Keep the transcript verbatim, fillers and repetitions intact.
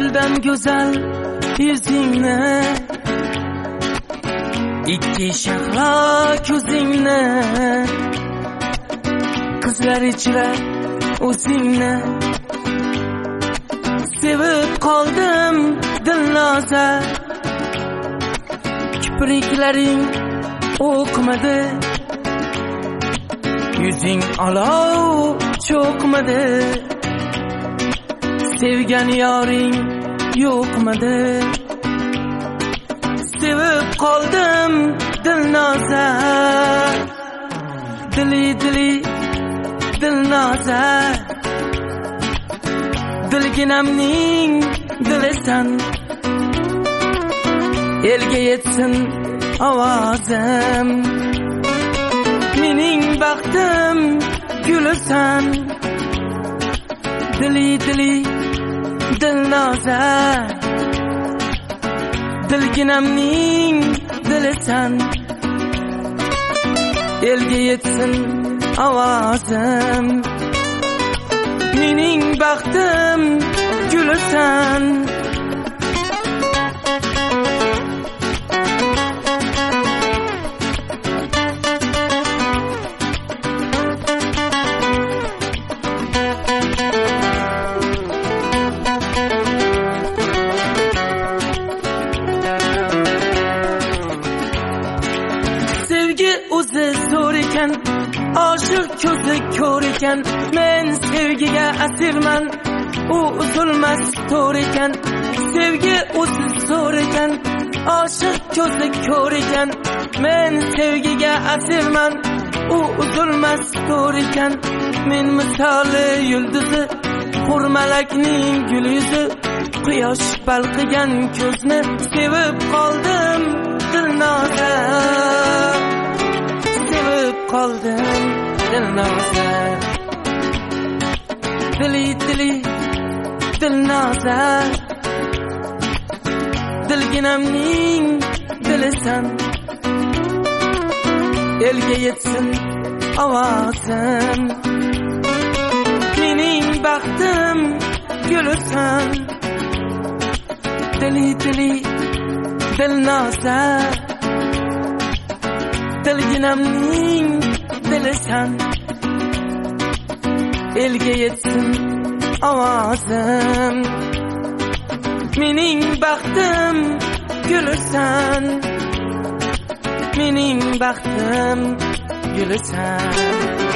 guldan go'zal yuzingni, ikki shahlo ko'zingni, qizlar ichra o'zingni sevib qoldim dilnoza. Kipriklaring o'qmadi, yuzing olov cho'kmadi, sevgan yoring yo'qmidi. Sevib qoldim dilnoza, dili dili dilnoza, dilginamning dilisan, elga yetsin ovozim, mening baxtim gulasan. Dili dili dilnoza, dilginamning dilisan, elga yetsin ovozim, mening baxtim gulasan. Sevgi o'zi zo'r ekan, oshiq ko'zi ko'r ekan, men sevgiga asirman, u uzilmas to'r ekan. Sevgi o'zi zo'r ekan, oshiq ko'zi ko'r ekan, men sevgiga asirman, u uzilmas to'r ekan. Men misoli yulduzi, hurmalakning gul yuzi, quyosh balqigan ko'zni sevib qoldim dilnoza, sevib qoldim dilnoza. Dili dili dilnoza, dilginamning dilisan, elga yetsin ovozim, mening baxtim gulasan. Dili dili dilnoza, dilginamning dilisan, elga yetsin ovozim, mening baxtim gulasan, mening baxtim gulasan.